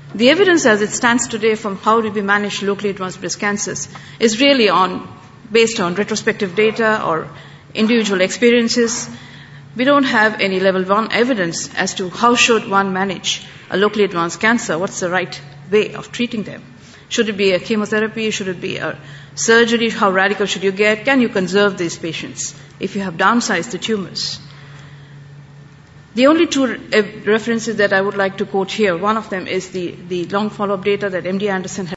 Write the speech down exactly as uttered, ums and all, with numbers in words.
The evidence as it stands today from how do we manage locally advanced breast cancers is really on, based on retrospective data or individual experiences. We don't have any level one evidence as to how should one manage a locally advanced cancer, what's the right way of treating them. Should it be a chemotherapy? Should it be a surgery? How radical should you get? Can you conserve these patients if you have downsized the tumors? The only two references that I would like to quote here, one of them is the, the long follow-up data that M D Anderson has